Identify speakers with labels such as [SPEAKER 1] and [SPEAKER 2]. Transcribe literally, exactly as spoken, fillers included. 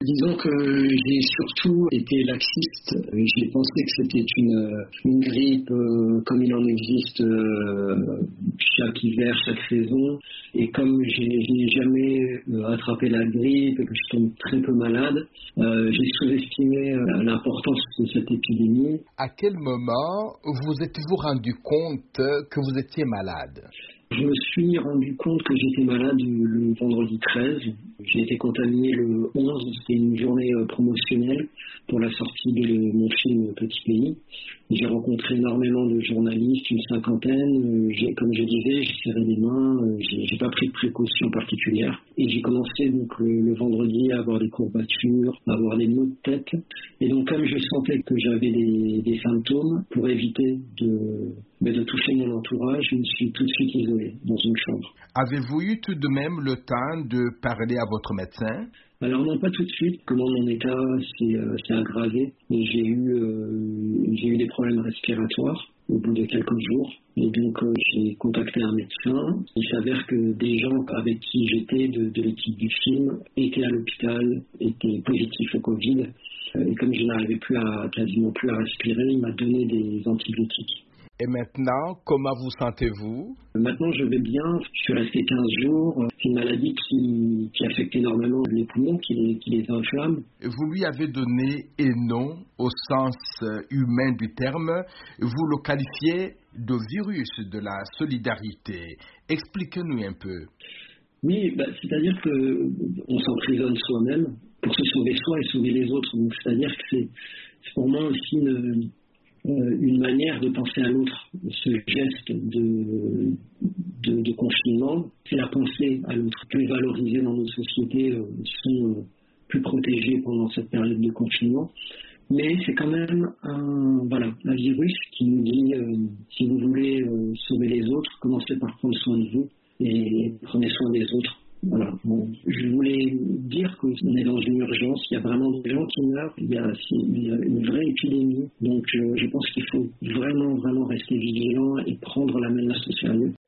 [SPEAKER 1] Disons que j'ai surtout été laxiste. J'ai pensé que c'était une, une grippe euh, comme il en existe euh, chaque hiver, chaque saison. Et comme j'ai, je n'ai jamais euh, attrapé la grippe et que je tombe très peu malade, euh, j'ai sous-estimé euh, l'importance de cette épidémie.
[SPEAKER 2] À quel moment vous êtes-vous rendu compte que vous étiez malade?
[SPEAKER 1] Je me suis rendu compte que j'étais malade le vendredi treize. J'ai été contaminé le onze. C'était une journée promotionnelle pour la sortie de mon film Petit Pays. J'ai rencontré énormément de journalistes, une cinquantaine. J'ai, comme je disais, j'ai serré les mains. J'ai, j'ai pas pris de précautions particulières. Et j'ai commencé donc le, le vendredi à avoir des courbatures, à avoir des maux de tête. Et donc comme je sentais que j'avais des, des symptômes, pour éviter de, de toucher mon entourage, je me suis tout de suite isolé dans une chambre.
[SPEAKER 2] Avez-vous eu tout de même le temps de parler à votre médecin?
[SPEAKER 1] Alors non, pas tout de suite. Comment mon état s'est, euh, s'est aggravé. Et j'ai eu, euh, j'ai eu des problèmes respiratoires au bout de quelques jours. Et donc euh, j'ai contacté un médecin. Il s'avère que des gens avec qui j'étais de, de l'équipe du film étaient à l'hôpital, étaient positifs au Covid. Et comme je n'arrivais plus à, quasiment plus à respirer, il m'a donné des antibiotiques.
[SPEAKER 2] Et maintenant, comment vous sentez-vous?
[SPEAKER 1] Maintenant, je vais bien. Je suis resté quinze jours. C'est une maladie qui, qui affecte énormément les poumons, qui les, qui les inflamme.
[SPEAKER 2] Vous lui avez donné un nom au sens humain du terme. Vous le qualifiez de virus de la solidarité. Expliquez-nous un peu.
[SPEAKER 1] Oui, bah, c'est-à-dire qu'on s'emprisonne soi-même pour se sauver soi et sauver les autres. Donc, c'est-à-dire que c'est, c'est pour moi aussi une... une manière de penser à l'autre. Ce geste de, de, de confinement, c'est la pensée à l'autre. Plus valorisés dans nos sociétés euh, sont euh, plus protégés pendant cette période de confinement. Mais c'est quand même un, voilà, un virus qui nous dit euh, si vous voulez euh, sauver les autres, commencez par prendre soin de vous et prenez soin des autres. Voilà. Bon, je voulais dire qu'on est dans une urgence, il y a vraiment des gens qui meurent, il y a, il y a une vraie épidémie. Donc je, je pense qu'il faut vraiment, vraiment rester vigilant et prendre la menace au sérieux.